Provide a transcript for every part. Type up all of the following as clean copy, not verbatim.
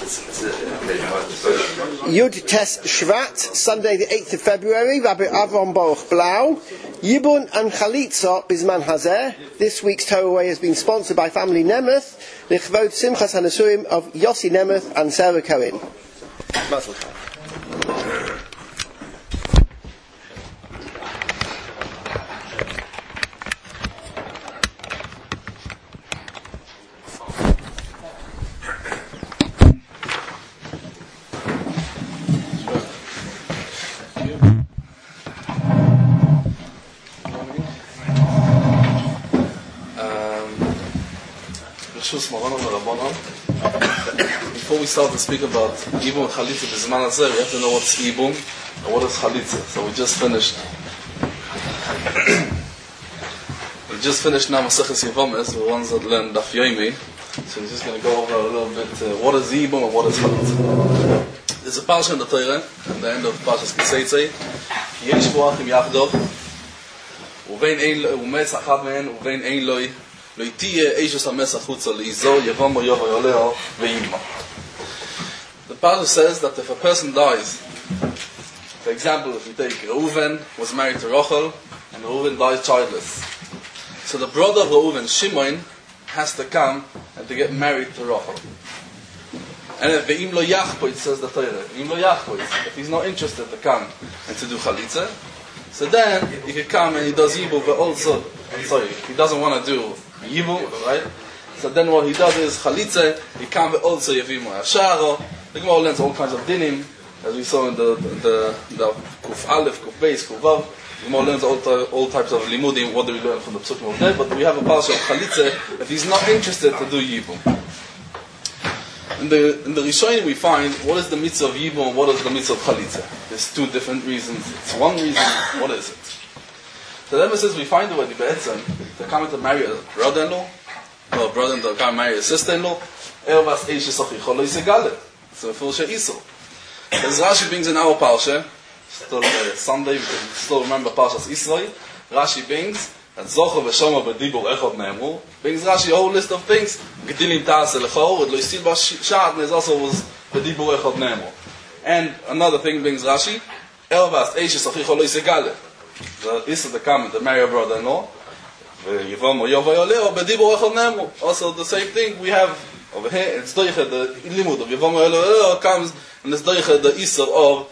Yud Tes Shvat, Sunday the 8th of February, Rabbi Avram Baruch Blau. Yibun and Chalitza Bizman Hazeh. This week's Torah has been sponsored by Family Nemeth, Lichvod Simchas HaNesuim of Yossi Nemeth and Sarah Cohen. Mazel tov. Before we start to speak about Yibum and Chalitza B'Zman Hazeh, we have to know what's Yibum and what is Chalitza. So we just finished now Maseches Yevomes, the ones that learned Daf Yomi. So we're just going to go over a little bit what is Yibum and what is Chalitza. There's a parsha in the Torah, at the end of Parshas Kiseitze, Yesh Boachim Yachdov, Uvein Umetz Achad Mehen, Uvein Ein Loi, the passage says that if a person dies, for example, if you take Reuven was married to Rachel and Reuven dies childless, so the brother of Reuven, Shimon, has to come and to get married to Rachel. And if Ve'im lo yachpo, it says the Torah, Ve'im lo yachpo, if he's not interested to come and to do Chalitza, so then he can come and he does Yibum, but also, he doesn't want to do Yibum, right? So then what he does is Chalitza, he can't also Yavimu Asharo. The Gemara learns all kinds of dinim, as we saw in the Kuf Aleph, Kuf Beis, Kuf Vav. The Gemara learns all types of limudim. What do we learn from the Psukim of there? But we have a parsha of Chalitza if he's not interested to do Yibum. In the Rishonim we find what is the mitzvah of Yibum and what is the mitzvah of Chalitza. There's two different reasons. It's one reason. What is it? So then it says we find the way Be'etzem, they're coming to marry a brother-in-law, or a brother-in-law coming to marry a sister-in-law, Ervas Eish Yisachicho Lo Yisegale. So full She'isol. As Rashi brings in our Parsha, still Sunday, we can still remember Parshas Yisrael, Rashi brings that Zocher V'Shoma B'Dibur Echad Ne'emu, brings Rashi a whole list of things, Gedilim Ta'aseh L'chor, and Lo Yisil B'Shat, and also was B'Dibur Echad Ne'emu. And another thing brings Rashi, Ervas Eish Yisachicho Lo Yisegale. The Issa to come to marry a brother-in-law. Also the same thing we have over here. It's Doiche, the Limud of Yevom Yoleho comes and it's Doiche, the Issa of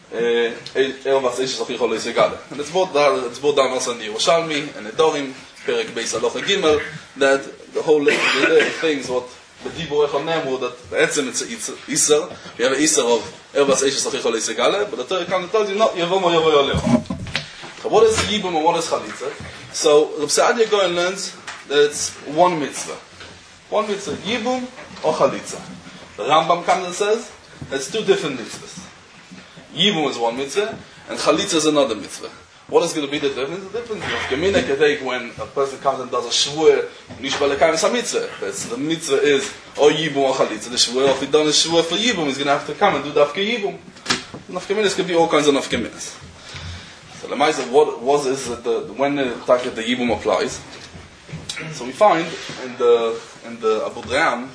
Ervas Eish Yisachicho Lo Yisegale. And it's both down also in the Yerushalmi and the Dorim, Perek Beis Halacha Gimel, that the whole list of the things what the Dibur Echad Nemu, that Etzem it's Issa. We have an Issa of Ervas Eish Yisachicho Lo Yisegale, but the Torah comes and tells you not Yevom Yoleho. What is Yibum and what is Chalitza? So Reb Saadia Gaon learns that it's one mitzvah. One mitzvah, Yibum or Chalitza. The Rambam comes and says it's two different mitzvahs. Yibum is one mitzvah and Chalitza is another mitzvah. What is going to be the difference? The difference is Gemina Kedek when a person comes and does a shvuah, Nishba Lekayim is a mitzvah. The mitzvah is or Yibum or Chalitza. The shvuah, if he done a shvuah for Yibum, he's going to have to come and do Dafke Yibum. Nafkeminas can be all kinds of Nafkeminas. So the Lamaisa, what was is that when the Tachet the Yibum applies? So we find in the Abu Dham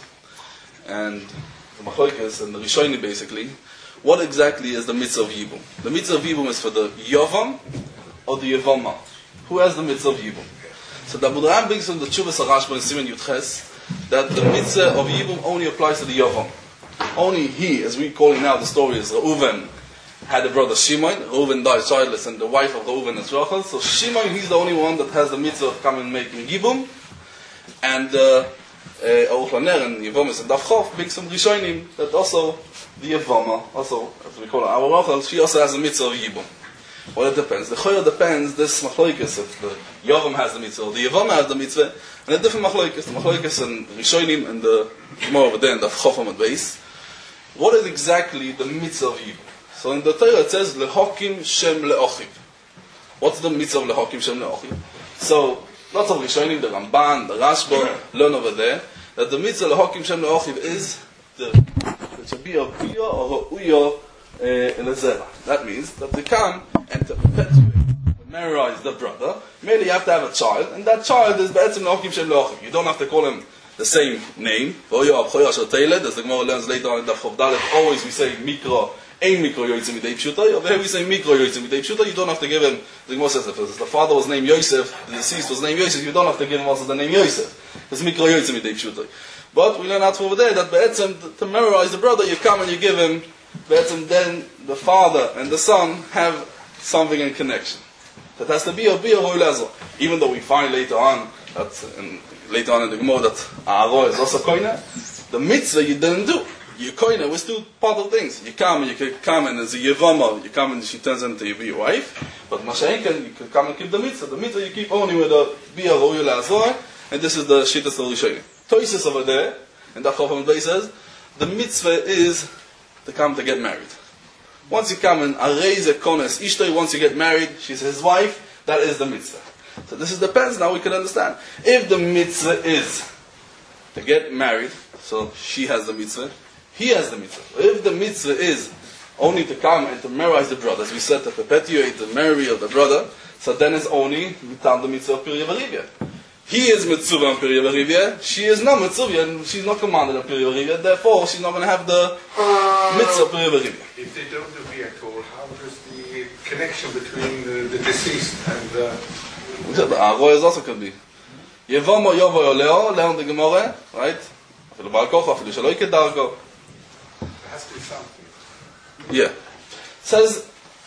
and the Machlokes and the Rishonim basically, what exactly is the mitzvah of Yibum? The mitzvah of Yibum is for the Yovam or the Yevama. Who has the mitzvah of Yibum? So the Abu Dham brings from the Tshuvas HaRashba in Siman Yudches that the mitzvah of Yibum only applies to the Yovam. Only he, as we call him now, the story is Reuven had a brother Shimon. Reuven died childless, and the wife of Reuven is Rachel. So Shimon, he's the only one that has the mitzvah of coming and making Yibum. And Aruch Laner and Yevomis and Davchov brings some Rishonim that also the Yevoma, also as we call her our Rachel, she also has a mitzvah of Yibum. Well, it depends. The Choyer depends. This Machlokes, if the Yovam has the mitzvah, or the Yevoma has the mitzvah, and a different Machlokes. The Machlokes and Rishonim and the more over there in Davchov and Beis. What is exactly the mitzvah of Yibum? So in the Torah it says lehokim shem leochiv. What's the mitzvah of lehokim shem leochiv? So lots of Rishonim, the Ramban, the Rashba learn over there that the mitzvah lehokim shem leochiv is to be a bia or a uya elezera. That means that they come and to perpetuate, to memorize the brother. Merely you have to have a child, and that child is be'etzem lehokim shem leochiv. You don't have to call him the same name. As the Gemara learns later on in Daf Chof Dalet, always we say Mikra, Ein Mikra Yotzei Midei Pshutai. Over here we say Mikra Yotzei Midei Pshutai. You don't have to give him, the Gemara says, if the father was named Yosef, the deceased was named Yosef, you don't have to give him also the name Yosef. It's Mikra Yotzei Midei Pshutai. But we learn out from over there that to memorize the brother, you come and you give him, then the father and the son have something in connection. That has to be a Roy Lezer. Even though we find later on in the Gemara that Aaron is also koine, the mitzvah you didn't do. Your koine was two part of things. You come and as a yevama, you come and she turns into your wife. But Mashenken, you could come and keep the mitzvah. The mitzvah you keep only with a Bia Roy Lezer, and this is the Shittas of Rishonim. Toises over there, and Daf Chof Dalet says, the mitzvah is to come to get married. Once you come and raise a kones ishtay, once you get married, she's his wife, that is the mitzvah. So this is depends, now we can understand. If the mitzvah is to get married, so she has the mitzvah, he has the mitzvah. If the mitzvah is only to come and to memorize the brother, as we said, to perpetuate the memory of the brother, so then it's only mitam the mitzvah of Pirya V'Rivya. He is mitzvah on Pirya V'Rivya, she is not mitzvah, and she's not commanded on Pirya V'Rivya, therefore she's not going to have the mitzvah of Pirya V'Rivya. If they don't do Bia Kol, how does the connection between the deceased and the Arroyes also could be. Yevomo Yovo Oleo, learn the Gemara, right? Afilu Baal Kocha, afilu Shelo Yiked Darko. There has to be something. Yeah. Says,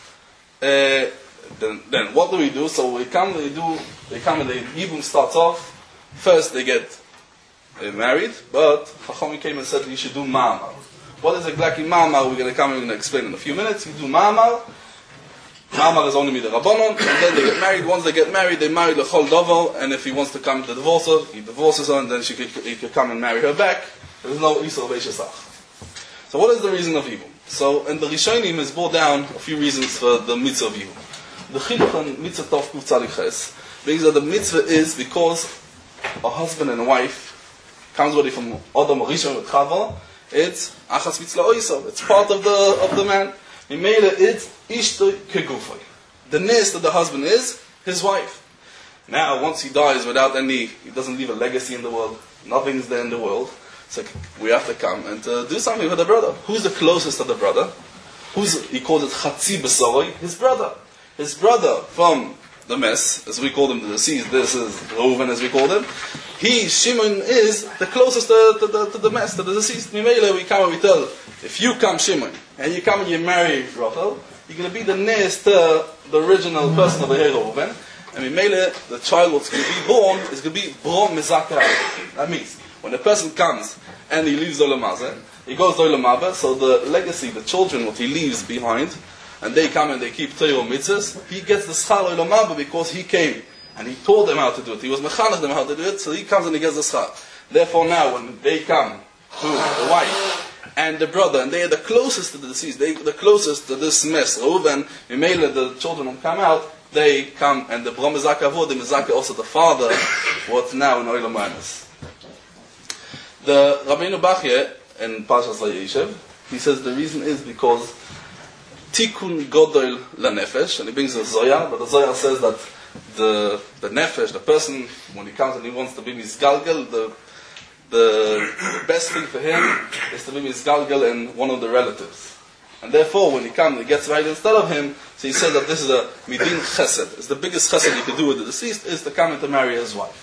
then what do we do? So they come and the Yibum starts off. First they get married, but Chacham came and said you should do Ma'amar. What is exactly Ma'amar? We're going to come and explain in a few minutes. You do Ma'amar. Ma'amar is only Mida Rabbanon, and then they get married. Once they get married, they marry L'chol Dovel, and if he wants to come to divorce her, he divorces her, and then he could come and marry her back. There is no Isur Beishesach. So what is the reason of Yibum? So in the Rishonim is brought down a few reasons for the mitzvah of Yibum. The Chinuch on Mitzvah Tov Kuf Tzadik Ches means that the mitzvah is because a husband and a wife comes already from Adam Rishon with Chava. It's Achas Mitzla Oisav. It's part of the man. Mimele, it's Ishto Kegufay. The nest of the husband is his wife. Now, once he dies without he doesn't leave a legacy in the world. Nothing's there in the world. So we have to come and do something with the brother. Who's the closest to the brother? He calls it Chatzi B'Soroi, his brother. His brother from the mess, as we call him, the deceased. This is Reuven, as we call him. Shimon, is the closest to the mess, to the deceased. Mimele, we come and we tell, if you come, Shimon, and you come and you marry Rachel, you're going to be the nearest to the original person of the Reuven. And Mimele, the child that's going to be born is going to be Brom Mezaka. That means, when a person comes and he leaves Olam Hazeh, he goes to Olam Haba, so the legacy, the children, what he leaves behind, and they come and they keep Torah mitzvahs, he gets the schar Olam Haba because he came and he taught them how to do it. He was mechanech them how to do it, so he comes and he gets the schar. Therefore now, when they come to the wife and the brother, and they are the closest to the deceased, they are the closest to this mess, Reuven, Mimele, the children will come out, they come, and the Brom Mezaka Avod, the Mezaka also the father, what's now in Olam Hanes. The Rabbeinu Bachye, in Parshas Vayeshev, he says the reason is because Tikkun Godol LaNefesh, and he brings a Zoya, but the Zoya says that the Nefesh, the person, when he comes and he wants to be Mizgalgal, the best thing for him is to be Mizgalgal in one of the relatives. And therefore, when he comes, he gets married instead of him, so he says that this is a Midin Chesed. It's the biggest Chesed you could do with the deceased, is to come and to marry his wife.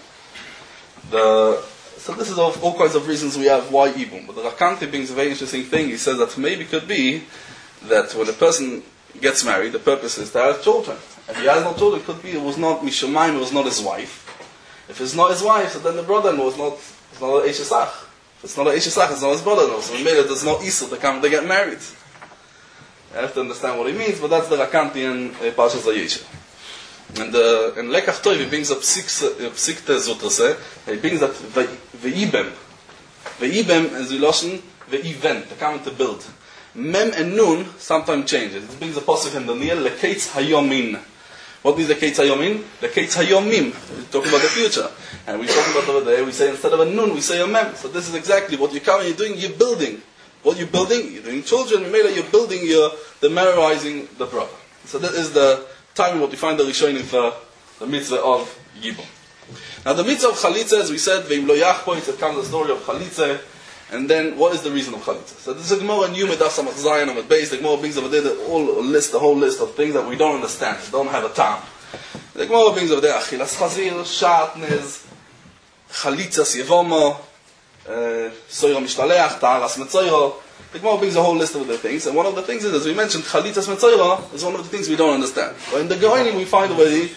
So this is all kinds of reasons we have why Ibum. But the Rakanti brings a very interesting thing. He says that maybe it could be that when a person gets married, the purpose is to have children. If he has no children, it could be it was not Mishamayim, it was not his wife. If it's not his wife, so then the brother-in-law is not an Eishesach. If it's not an Eishesach, it's not his brother-in-law. So maybe there's no Isur to come to get married. I have to understand what he means, but that's the Rakanti in Parshas Vayeshev. And in Lekach Tov, he brings up Psikte Zutrase, he brings that Ve'ibem is the Lashon Ve'ivent, to come to build. Mem and Nun sometimes changes. It brings a pasuk in Daniel, Lekeitz Hayomin. What means Lekeitz Hayomin? Lekeitz Hayomim. We're talking about the future. And we're talking about over there, we say instead of a Nun, we say a Mem. So this is exactly what you're coming, you're doing, you're building. What you're building? You're doing children, you're building the memorizing the brother. So that is the time what we find the Rishonim for the mitzvah of Yibum. Now the mitzvah of chalitza, as we said, ve'im lo yachpoitz, it comes the story of chalitza, and then what is the reason of chalitza? So this is a Gemara in Yom Daf Samach Zayin on the base. The Gemara brings over there the whole list of things that we don't understand, don't have a time. The Gemara brings over there achilas chazir, shatnez, chalitzas yevoma, soira mishtaleach, ta'aras metzoira. The Gemara brings a whole list of the things, and one of the things is, as we mentioned, chalitzas metzoira is one of the things we don't understand. But in the Geonim we find already,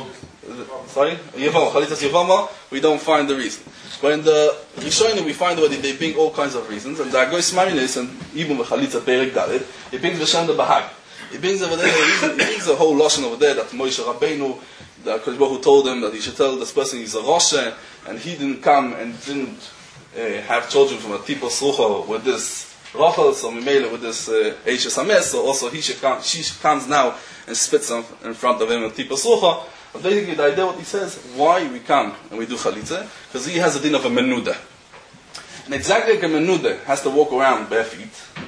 chalitzas yevoma, we don't find the reason. But in the Rishonim we find already they bring all kinds of reasons, and the Agois Marinis, and even with Chalitza Perek Dalet, he brings V'Shem the Bahag. He brings over there the reason, he brings the whole Lashon over there that Moshe Rabbeinu, the Kodesh Baruch Hu told him that he should tell this person he's a Roshe, and he didn't come and didn't have children from a Tipo Srucha with this Rachel, so Mimele with this Eishes Hames, so also she comes now and spits in front of him a Tipo Srucha. But basically the idea what he says, why we come and we do chalitza, because he has a din of a menuda. And exactly like a menuda has to walk around bare feet.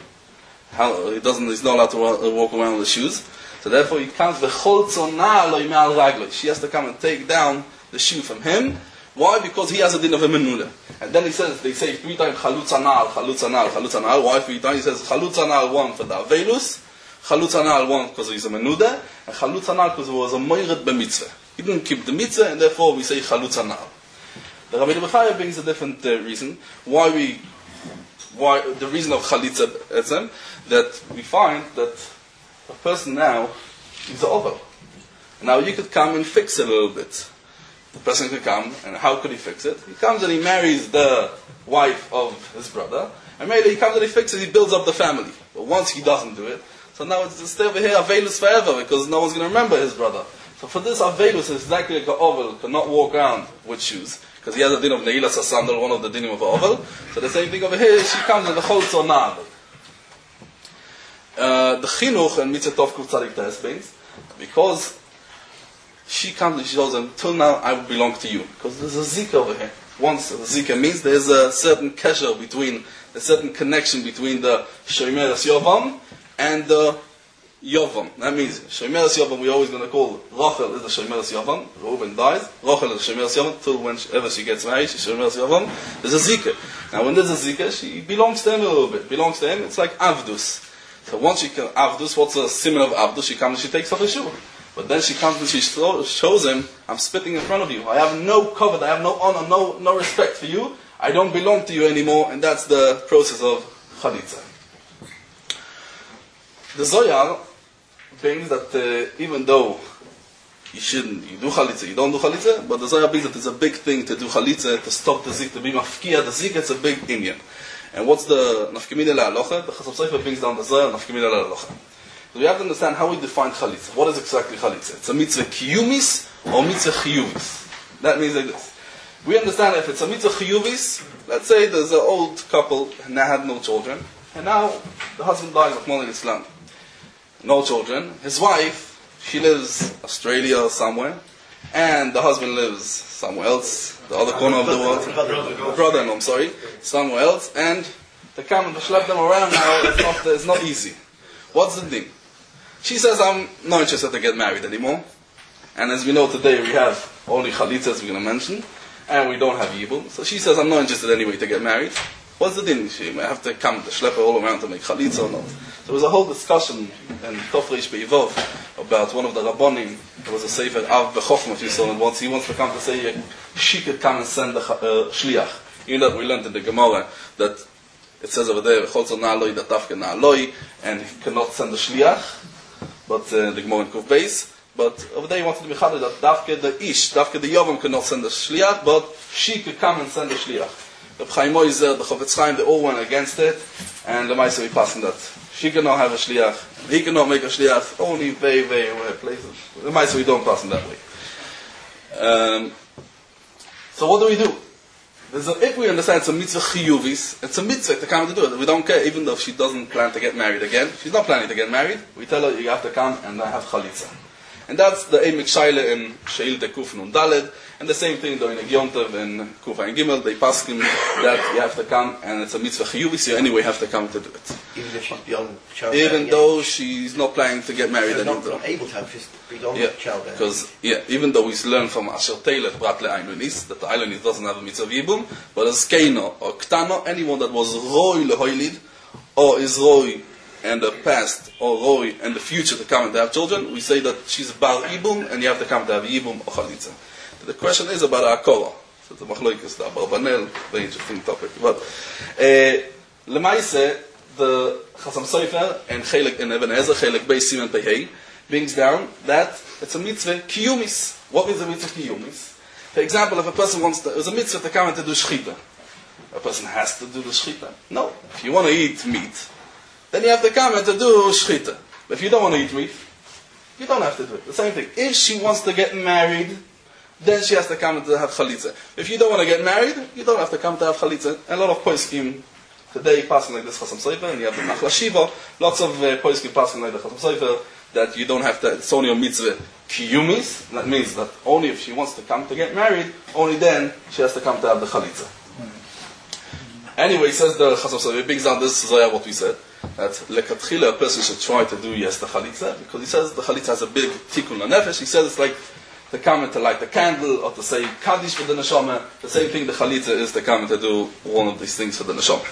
He's not allowed to walk around with shoes. So therefore he comes she has to come and take down the shoe from him. Why? Because he has a din of a menuda. And then he says, they say 3 times chalutza nal, chalutza nal, chalutza nal. Why 3 times? He says chalutza nal 1 for the avelus, chalutza nal 1 because he's a menuda, and chalutza nal because he was a moiret b'mitzvah. He didn't keep the mitzvah, and therefore we say chalutza nal. The Rabbi Bechaya brings a different reason why the reason of chalitza etzem, that we find that a person now is an ovel. Now you could come and fix it a little bit. The person could come, and how could he fix it? He comes and he marries the wife of his brother, and maybe he comes and he fixes it, he builds up the family. But once he doesn't do it, so now it's stay over here avelus forever, because no one's going to remember his brother. So for this avelus is exactly like an ovel, cannot walk around with shoes, because he has a din of neilas sandal, one of the dinim of an ovel. So the same thing over here, she comes in the cholz nal. The chinuch and mitzvah tov kuf tzadik tes brings, because she comes and she tells him, till now I belong to you. Because there's a zika over here. Once the zika means there's a certain kesher between, a certain connection between the shomeres yovam and the yovam. That means shomeres yovam we're always going to call Rachel is the shomeres yovam. Reuben dies. Rachel is the shomeres yovam till whenever she gets married. She's shomeres yovam. There's a zika. Now when there's a zika, she belongs to him a little bit. Belongs to him. It's like avdus. So once she can avdus, what's the simon of avdus? She comes and she takes off her shoe. But then she comes and she shows him, I'm spitting in front of you. I have no covet, I have no honor, no respect for you. I don't belong to you anymore, and that's the process of chalitza. The Zohar brings that even though you do chalitza, you don't do chalitza, but the Zohar brings that it's a big thing to do chalitza, to stop the zik, to be mafkia the zik, it's a big inyan. And what's the nafkemina la'alocha? The Chasam Sofer brings down the Zohar, nafkemina la'alocha. So we have to understand how we define chalitza. What is exactly chalitza? It's a mitzvah kiyumis or mitzvah chiyuvis. That means like this. We understand if it's a mitzvah chiyuvis, let's say there's an old couple and they had no children, and now the husband dies of Molin Islam. No children. His wife, she lives Australia or somewhere, and the husband lives somewhere else, the other corner of the world. Brother-in-law, somewhere else, and they come and schlep them around now, it's not easy. What's the thing? She says, I'm not interested to get married anymore. And as we know today, we have only chalitzas we're going to mention, and we don't have yibum. So she says, I'm not interested anyway to get married. What's the thing? She may have to come to schlepp her all around to make chalitza or not. So there was a whole discussion in Tofreish Be'ivov about one of the Rabbonim. There was a sefer Av B'chochma, if you saw, and once he wants to come to say, she could come and send the shliach. You know that we learned in the Gemara that it says over there, Cholzor na'aloi, that Dafke na'aloi, and he cannot send the shliach, but the Gemara in Kuf Beis. But over there he wanted to be chaded that Dafke the Yovam cannot send the shliach, but she could come and send the shliach. The Chaim Moizer, the Chofetz Chaim, they all went against it, and the Maisa we passed that. She cannot have a shliach, he cannot make a shliach, only very rare places. The Maisa we don't pass in that way. So what do? If we understand it's a mitzvah chiyuvis, it's a mitzvah to come to do it. We don't care, even though she doesn't plan to get married again. She's not planning to get married. We tell her, you have to come and have chalitza. And that's the Eimek Shaila in Sheil Tekuf Nun Daled. And the same thing during the Yontav and Kufa and Gimel, they pass him that you have to come, and it's a mitzvah chiyuvi, so you anyway have to come to do it. Even if she's beyond childbearing Even though she's not planning to get married age. anymore. Not able to have, she's beyond childbearing. Because even though we learn from Asher Taylor Bratle Ailonis that the Ailonis doesn't have a mitzvah yibum, but as Keino or Ktano, anyone that was Roy lehoilid or is Roy and the past or Roy and the future to come and to have children, we say that she's bar yibum and you have to come to have yibum or chalitza. The question is about Akora. So the Machloikis, the Abarbanel, very interesting topic. But Lemaise, the Chasam Sofer and Chelik in Eben Ezer, Chelik Beis Simen Pehei, brings down that it's a mitzvah kiyumis. What is a mitzvah kiyumis? For example, if a person wants to, it's a mitzvah to come and to do shchita. A person has to do the shchita. No. If you want to eat meat, then you have to come and to do shchita. But if you don't want to eat meat, you don't have to do it. The same thing. If she wants to get married, then she has to come and to have chalitza. If you don't want to get married, you don't have to come to have chalitza. And a lot of poskim today passing like this Chasam Sofer, and you have the Nachla Shiva, lots of poskim passing like the Chasam Sofer, that you don't have to, it's only a mitzvah kiyumis. That means that only if she wants to come to get married, only then she has to come to have the chalitza. Anyway, says the Chasam Sofer, it brings down this Zohar what we said, that lekatchila a person should try to do yes the chalitza, because he says the chalitza has a big tikkun nefesh. He says it's like to come and to light the candle, or to say kaddish for the neshama. The same thing the chalitza is to come and to do one of these things for the neshama.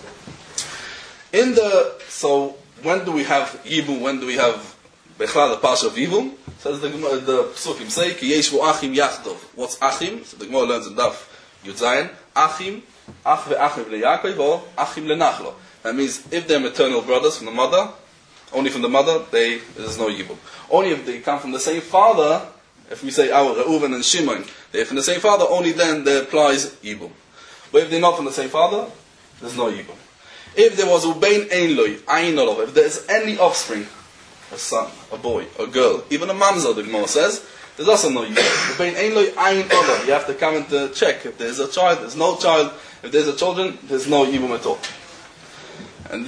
So when do we have yibum? When do we have bechlal the parsha of yibum? Says the psukim say ki yeshvu achim yachdov. What's achim? So the Gemara learns in Daf Yud Zayin. Achim, ach ve'achim leYaakov, or achim leNachlo. That means if they're maternal brothers from the mother, only from the mother, there's no yibum. Only if they come from the same father. If we say our Reuven and Shimon, they're from the same father, only then there applies yibum. But if they're not from the same father, there's no yibum. If there was ubein ein loy, ayin olov, if there's any offspring, a son, a boy, a girl, even a mamzer, the Gemara says, there's also no yibum. Ubein ein loy, ayin olov. You have to come and check if there's a child, there's no child. If there's a children, there's no yibum at all. And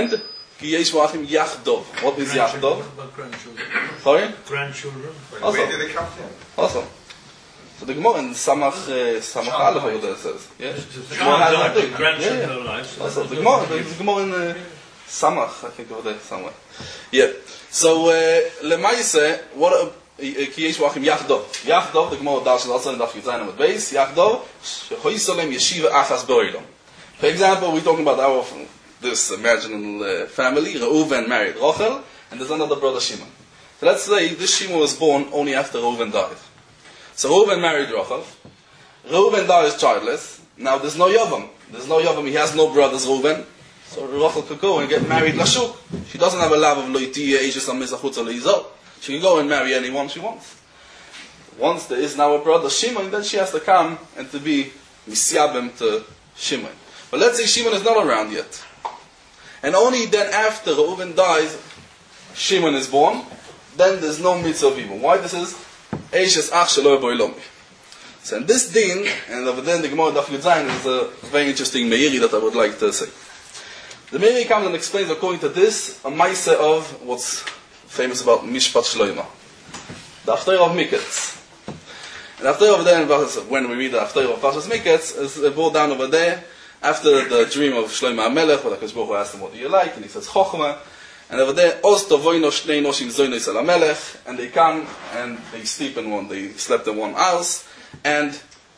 ki yesh v'achim yachdov. What is yachdov? Grandchildren. Sorry? Grandchildren. Also. Where did they come from? Awesome. So the Gemara in Samach Aleph over there says, yeah. Grandchildren are alive. Also the Gemara in Samach, I think over there somewhere. Yeah. So Lemaise, what ki yesh v'achim Yachdov. Yachdov, the Gemara darshan also in Daf Yud Zayin Amud Beis. Yachdov shehoisolem yeshiva achas b'oilom. For example, we're talking about this imaginal family. Reuven married Rachel, and there's another brother Shimon. So let's say this Shimon was born only after Reuven died. So Reuven married Rachel. Reuven dies childless. Now there's no Yavam. He has no brothers, Reuven. So Rachel could go and get married Lashuk. She doesn't have a love of Loitiya, Aegis, and Mizachutza Leizot. She can go and marry anyone she wants. Once there is now a brother Shimon, then she has to come and to be Misyabem to Shimon. But let's say Shimon is not around yet. And only then after Reuven dies, Shimon is born, then there's no mitzvah of yibum. Why this is? Eishes ach shelo boilomi. So in this din, and over there in the Gemara Daf Yud Zayin, is a very interesting meiri that I would like to say. The meiri comes and explains according to this, a maise of what's famous about Mishpat Shloima. The Haftarah of Miketz. And after over there, when we read the Haftarah of Parshas Miketz, is brought down over there, after the dream of Shlomo HaMelech, where the Kadosh Baruch Hu asked him, what do you like? And he says, Chochmah. And over there, Oz tovoino shnei noshim zoynos el HaMelech. And they come, and they slept in one house, and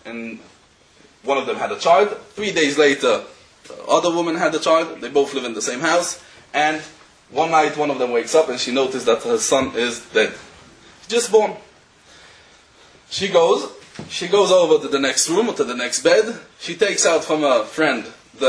one of them had a child. 3 days later, the other woman had a child. They both live in the same house. And one night, one of them wakes up, and she noticed that her son is dead. Just born. She goes over to the next room, or to the next bed. She takes out from her friend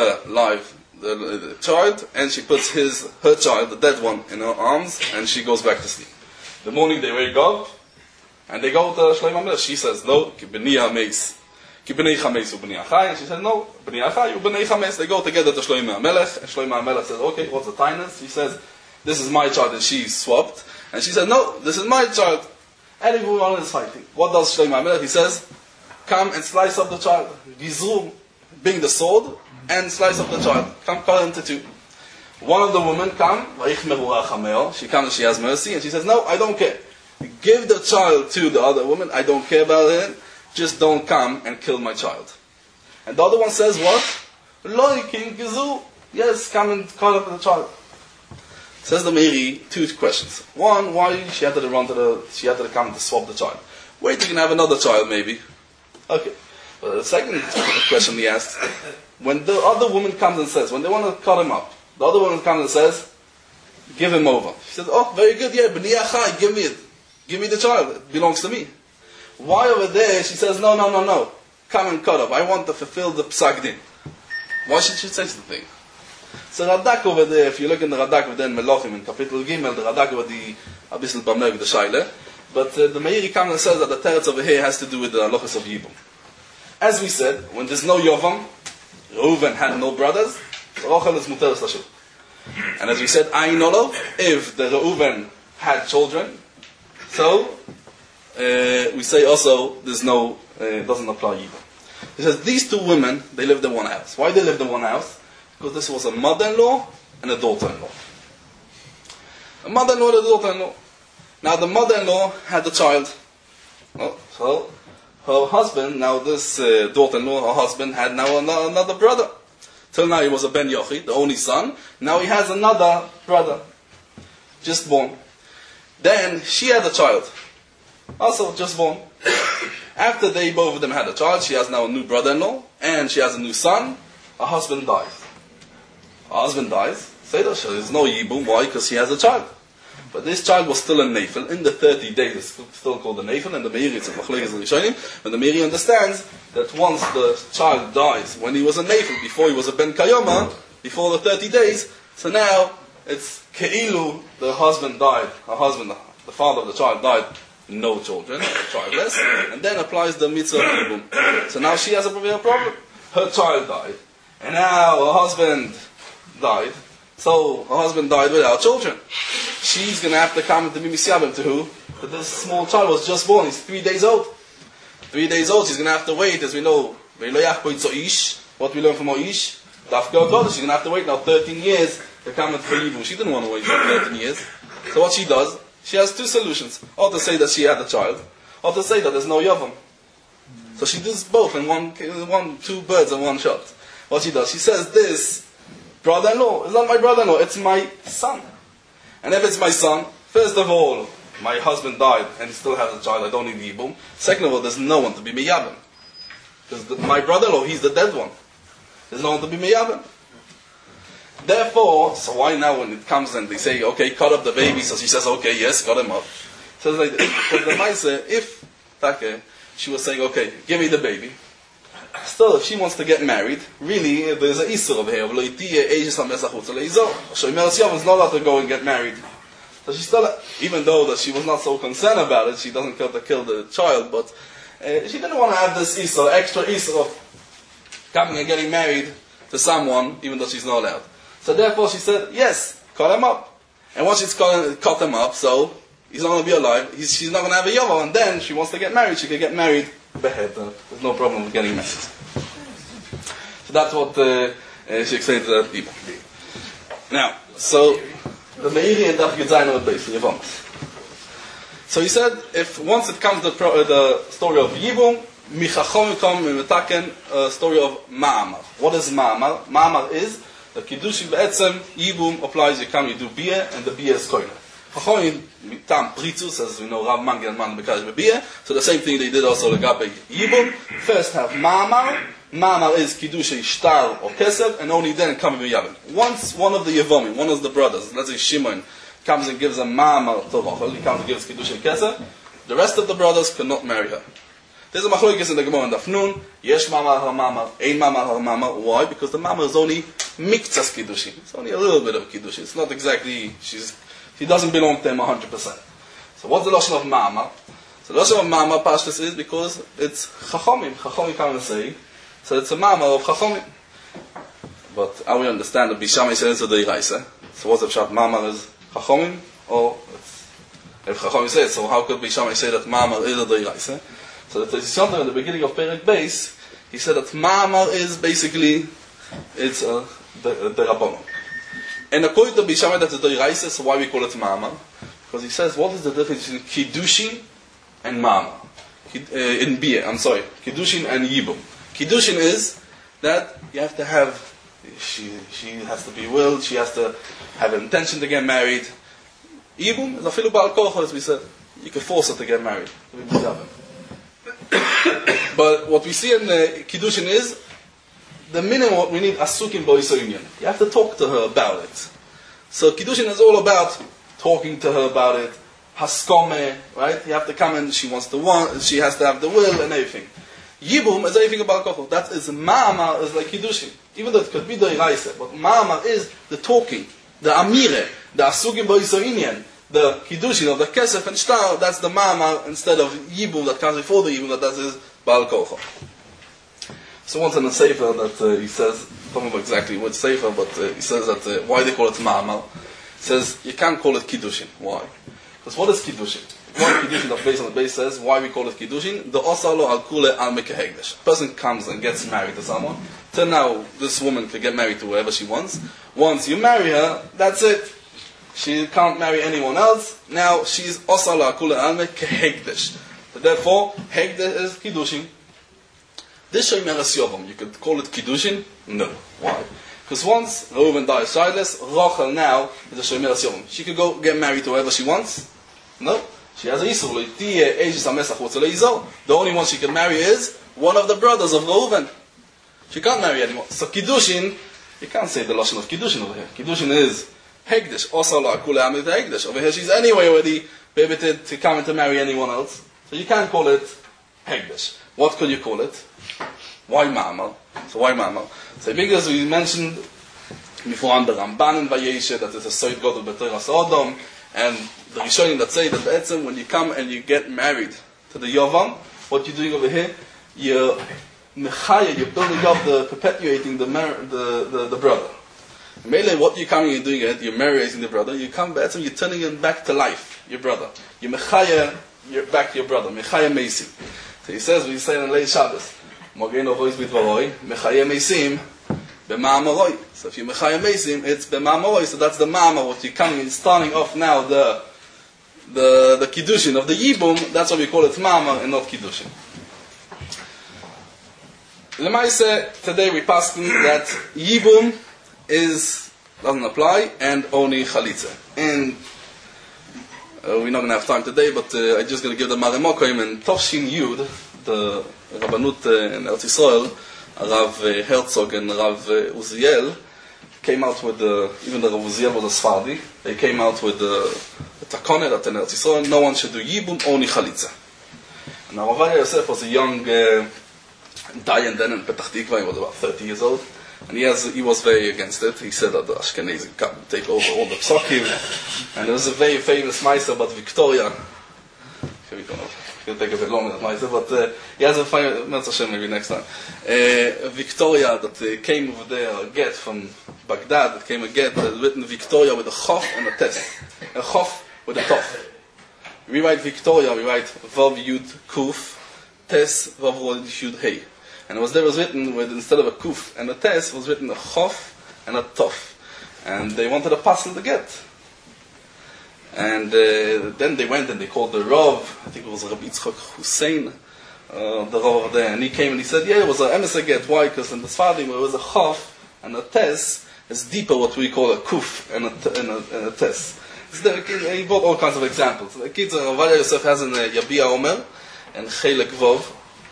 the child, and she puts her child, the dead one, in her arms, and she goes back to sleep. The morning they wake up, and they go to Shlomo HaMelech. She says, no, ki b'nei chametz u'b'nei achai. And she says, no, b'nei achai u'b'nei chametz. They go together to Shlomo HaMelech, and Shlomo HaMelech says, okay, what's the tinus? He says, this is my child, and she swapped. And she said, no, this is my child. And everyone is fighting. What does Shlomo HaMelech? He says, come and slice up the child. Gizru, bring the sword, and slice up the child. Come, cut into two. One of the women she comes and she has mercy, and she says, no, I don't care. Give the child to the other woman, I don't care about him. just don't come and kill my child. And the other one says what? Loi king gizu. Yes, come and cut up the child. Says the Meiri, two questions. One, why she had to come to swap the child. Wait, you can have another child maybe. Okay. But the second question he asked, when the other woman comes and says, when they want to cut him up, the other woman comes and says, give him over. She says, oh, very good, yeah, b'ni achai, give me it. Give me the child, it belongs to me. Why over there she says, no, come and cut up, I want to fulfill the psak din. Why should she say something? So Radak over there, if you look in the Radak over there in Melachim, in Kapitel Gimel, the Radak over the Abyssal Bameg, the Shaila, but the Meiri comes and says that the teretz over here has to do with the halachas of Yibum. As we said, when there's no Yovam, Reuven had no brothers, Rachel is Muteres Lashul. And as we said, Ayin Olav, if the Reuven had children, so we say also there's no, doesn't apply Yibum. He says these two women, they lived in one house. Why they lived in one house? Because this was a mother-in-law and a daughter-in-law. A mother-in-law and a daughter-in-law. Now the mother-in-law had a child. So her husband, now this daughter-in-law, her husband had now another brother. Till now he was a Ben Yochi, the only son. Now he has another brother, just born. Then she had a child, also just born. After they both of them had a child, she has now a new brother-in-law, and she has a new son. Her husband dies. Her husband dies. Say that there's no Yibum. Why? Because he has a child. But this child was still a Nefil. In the 30 days, it's still called a Nefil, and the Meiri, it's a Machlekes and Rishonim, and the Meiri understands that once the child dies, when he was a Nefil, before he was a Ben Kayoma, before the 30 days, so now it's Ke'ilu, the husband died, her husband, the father of the child died, no children, childless, and then applies the mitzvah of Yibum. So now she has a real problem. Her child died, and now her husband died, so her husband died without children. She's going to have to come to be misyabim to who? But this small child was just born, he's 3 days old. 3 days old, she's going to have to wait, as we know, what we learn from Oish, she's going to have to wait now 13 years to come for Yibum. She didn't want to wait for 13 years. So what she does, she has two solutions. Or to say that she had a child, or to say that there's no Yavam. So she does both in two birds in one shot. What she does, she says, this brother-in-law, it's not my brother-in-law, it's my son. And if it's my son, first of all, my husband died and he still has a child, I don't need Yibum. Second of all, there's no one to be Miyabim. Because my brother-in-law, he's the dead one. There's no one to be Miyabim. Therefore, so why now when it comes and they say, okay, cut up the baby, so she says, okay, yes, cut him up. So it's like, because the Maisa, if she was saying, okay, give me the baby, still, if she wants to get married, really, there's an Isser over here. Shemeres not allowed to go and get married. So she still, even though that she was not so concerned about it, she doesn't care to kill the child, but she didn't want to have this Isser, extra Isser of coming and getting married to someone, even though she's not allowed. So therefore she said, yes, cut him up. And once she's cut him up, so he's not going to be alive, she's not going to have a Yovel, and then she wants to get married, she can get married, behead. There's no problem with getting married. So that's what she explained to that people. Now, so the Meiri and Daf Yudzayin on the base, Yevamos. So he said, if once it comes to the story of Yibum, Michachom come in the story of Ma'amar. What is Ma'amar? Ma'amar is the Kiddushi Be'etzem, Yibum applies, you come, you do beer, and the beer is koine. Chachomim, Tam Pritzus, as we know, Rav Mangel and Man Bekash beer. So the same thing they did also Legabe Yibum. First have Ma'amar. Ma'amar is Kiddushi Shtar or Kesef, and only then come Yavim. Once one of the Yevomim, one of the brothers, let's say Shimon, comes and gives a Ma'amar to Rachel, he comes and gives Kiddushi Kesef, the rest of the brothers cannot marry her. There's a machlokes in the Gemara in Daf Nun, Yesh Ma'amar HaMa'amar, Ein Ma'amar HaMa'amar. Why? Because the Ma'amar is only Miktzas Kiddushi. It's only a little bit of Kiddushi. It's not exactly, she doesn't belong to him 100%. So what's the Lashon of Ma'amar? So the Lashon of Ma'amar, Pashtus, is because it's Chachomim. Chachomim come and say, so it's a Ma'amar of Chachomim. But I will understand that Bishamai says it's a Deiraisa. So what's the Pshat? Ma'amar is Chachomim? Or if Chachomim say it, so how could Bishamai say that Ma'amar is a Deiraisa? So the Tzionah in the beginning of Perek Beis, he said that Ma'amar is basically, it's the Rabbanon. And according to Bishamai, that's the Deiraisa, so why we call it Ma'amar? Because he says, what is the difference between Kiddushi and Ma'amar? in Bia, Kiddushin and Yibum. Kiddushin is that you have to have, she has to be willed, she has to have an intention to get married. Yibum is afilu ba'al kocho, as we said. You can force her to get married. But what we see in Kiddushin is, the minimum what we need, asukim bo'isonian. You have to talk to her about it. So Kiddushin is all about talking to her about it. Haskome, right? You have to come in, she has to have the will and everything. Yibum is everything about kochel. That is ma'amar, is like Kiddushin. Even though it could be doiraisa, but ma'amar is the talking, the amire, the asukim bo'isonian, the Kiddushin of the kesef and shtar. That's the ma'amar instead of Yibum that comes before the Yibum that is ba'al kochel. So once in a sefer that he says, I don't remember exactly which sefer, but he says that why they call it ma'amar. He says you can't call it Kiddushin. Why? Because what is Kiddushin? One Kiddushin that based on the base says why we call it Kiddushin. The osalo al kule al mekehegdesh. A person comes and gets married to someone. Till now, this woman can get married to whoever she wants. Once you marry her, that's it. She can't marry anyone else. Now she's osalo al kule al mekehegdesh. So therefore, hegdesh is Kiddushin. This Shomeres Yovam, you could call it Kiddushin? No. Why? Because once Reuven dies childless, Rachel now is a Shomeres Yovam. She could go get married to whoever she wants. No. She has a Yisur. The only one she can marry is one of the brothers of Reuven. She can't marry anyone. So Kiddushin, you can't say the Lashon of Kiddushin over here. Kiddushin is Hegdesh. Osala Kule Amit Hegdesh. Over here she's anyway already prohibited to come and to marry anyone else. So you can't call it Hegdesh. What could you call it? Why Ma'amar? So why Ma'amar? So because we mentioned before on the Ramban in Vayeshe that it's a Soid God of B'Torah Sodom, and the Rishonim that say that Be'etzem, when you come and you get married to the Yovam, what you're doing over here, you're Mechaya, you're building up perpetuating the brother. Mainly what you're coming and doing it, you're marrying the brother, you come Be'etzem, you're turning him back to life, your brother. You're Mechaya, you're back your brother, Mechaya Meisi. So he says, we say in late Shabbos, Mogeno voice bitvaroi, Mechaya Meisim, B'ma'amaroi. So if you Mechaya Meisim, it's B'ma'amaroi. So that's the Ma'amar, what you're coming and starting off now, the Kiddushin of the Yibum, that's why we call it Ma'amar and not Kiddushin. Lemaise, today we pass that Yibum doesn't apply, and only Chalitza. And we're not going to have time today, but I'm just going to give the Maremokoim and Tovshin Yud, the Rabbanut in Eretz Yisrael, Rav Herzog and Rav Uziel, came out with even though Rav Uziel was a Sfardi, they came out with the Takone that in Eretz Yisrael, no one should do Yibum, only Chalitza. And Rav Ovadia Yosef was a young Dayan then in Petach Tikva, he was about 30 years old. And he was very against it. He said that the Ashkenazi come take over all the Psakim. And there was a very famous Meister about Victoria. It's going to take a bit longer than Meister, but he has a famous Hashem maybe next time. Victoria that came over there, a get from Baghdad, that came a get written Victoria with a Chof and a Tes. A Chof with a Tof. We write Victoria, we write Vav Yud Kuf, Tes Vav Yud Hey. And there was written with, instead of a kuf and a tes, was written a chof and a tof. And they wanted a passel to get. And then they went and they called the Rav, I think it was Rabbi Yitzchak Hussein, the Rav over there. And he came and he said, yeah, it was an emissary get. Why? Because in the Sfardim where it was a chof and a tes, it's deeper what we call a kuf and a tes. So he brought all kinds of examples. The kids Rav Ovadia Yosef has in Yabia Omer and Chelek Vov,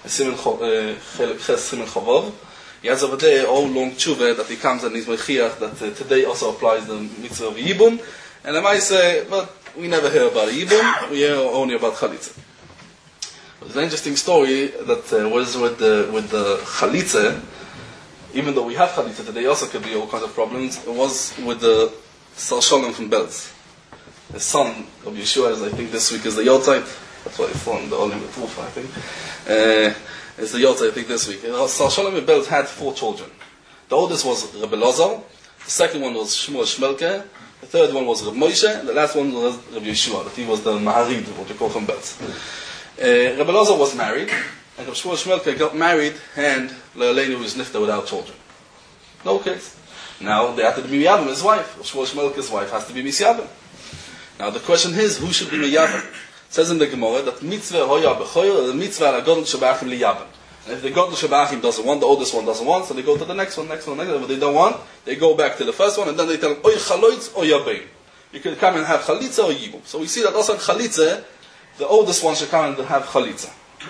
Chelek Ches Simen Chavov. He has over there all long tshuva that he comes and he's mechiach that today also applies the mitzvah of Yibum. And I might say, but we never hear about Yibum, we hear only about Chalitza. But it's an interesting story that was with the Chalitza. Even though we have Chalitza today, also could be all kinds of problems. It was with the Sar Shalom from Belz. The son of Yeshua, is I think this week is the Yotzeit. That's why it's on the Olim Tufa, I think. It's the Yotzeit, I think, this week. Sar Shalom and Belz had 4 children. The oldest was Rebbe Lazar. The second one was Shmuel Shmelke. The third one was Reb Moshe. And the last one was Reb Yeshua. That he was the Maharid, what you call from Belz. Rebbe Lazar was married. And Reb Shmuel Shmelke got married. And Le'aleinu was nifta without children. No kids. Now they had to be Miyavim, his wife. Reb Shmuel Shmelke's wife has to be Misyavim. Now the question is, who should be Miyavim? says in the Gemara that mitzvah hoya b'choyer, the mitzvah la godel shebachim liyabim. And if the godel shebachim doesn't want, the oldest one doesn't want, so they go to the next one. If they don't want, they go back to the first one, and then they tell them, oy chaloitz or yabein. You can come and have chalitza or yibum. So we see that also in chalitza, the oldest one should come and have chalitza.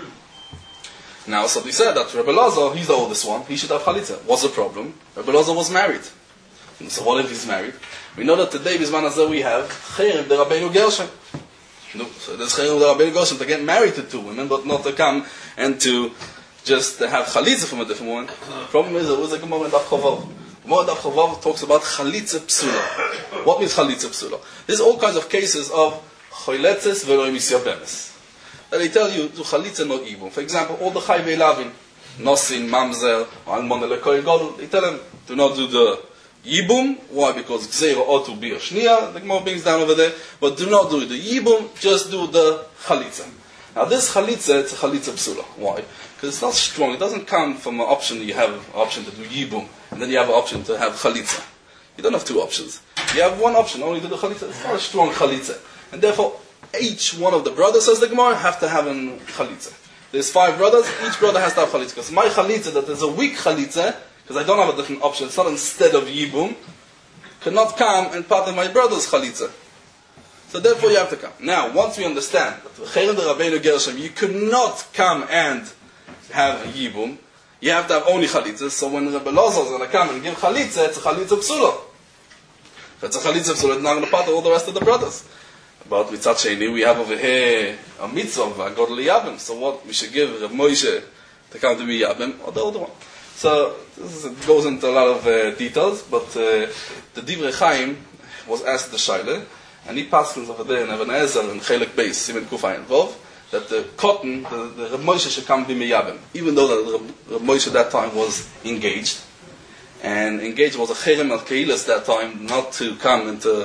Now, so we said that Rebbe Lazar, he's the oldest one, he should have chalitza. What's the problem? Rebbe Lazar was married. So what if he's married? We know that today, Bisman Hazeh, we have Cherem de Rabbeinu Gershom. No, so there's Cherem de Rabbeinu Gershom to get married to two women, but not to come and to just have chalitza from a different woman. The problem is, there was a Gemara in Daf Chovav. Gemara in Daf Chovav talks about chalitza psula. What means chalitza psula? There's all kinds of cases of choletzes v'lo misyabemes. That they tell you to chalitza not yibum. For example, all the chayvei lavin, nosin, mamzer, almon lekoy gadol, they tell them do not do the yibum. Why? Because gzeira ought to be a shniya. The Gemara brings down over there, but do not do the yibum. Just do the chalitza. Now this chalitza, it's a chalitza psula. Why? Because it's not strong. It doesn't come from an option. You have an option to do yibum, and then you have an option to have chalitza. You don't have two options. You have one option, only do the chalitza. It's not a strong chalitza, and therefore each one of the brothers, says the Gemara, have to have a chalitza. There's 5 brothers, each brother has to have chalitza. Because my chalitza, that is a weak chalitza, because I don't have a different option, it's not instead of yibum, cannot come and part of my brother's chalitza. So therefore you have to come. Now, once we understand that the Cherem de Rabbeinu Gershom, you could not come and have yibum, you have to have only chalitza. So when Rebbe Lazar is going to come and give chalitza, it's a chalitza psula. If it's a chalitza psula, it's not going to part of all the rest of the brothers. But mitzat sheni, we have over here a mitzvah of godel liyabim. So what we should give Rav Moshe to come to be yabim, or the older one. So it goes into a lot of details, but the Divrei Chaim was asked the shaila, and he passed over there in Even Ezer and Chelek Beis, Simen Kufa involved, that the cotton, the Rav Moshe should come to be miyabim, even though that Rav Moshe at that time was engaged, and engaged was a cherem al keilas that time, not to come and to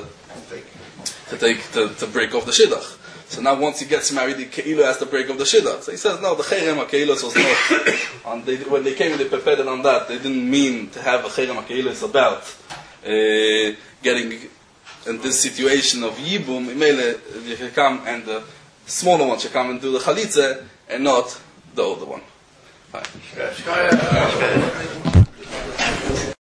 break off the shidduch. So now once he gets married, the keilu has to break off the shidduch. So he says, no, the cherem ha-keilos was not, when they came and they prepared it on that, they didn't mean to have a cherem ha-keilos about getting in this situation of yibum. You can come and the smaller one should come and do the chalitza and not the older one. Right.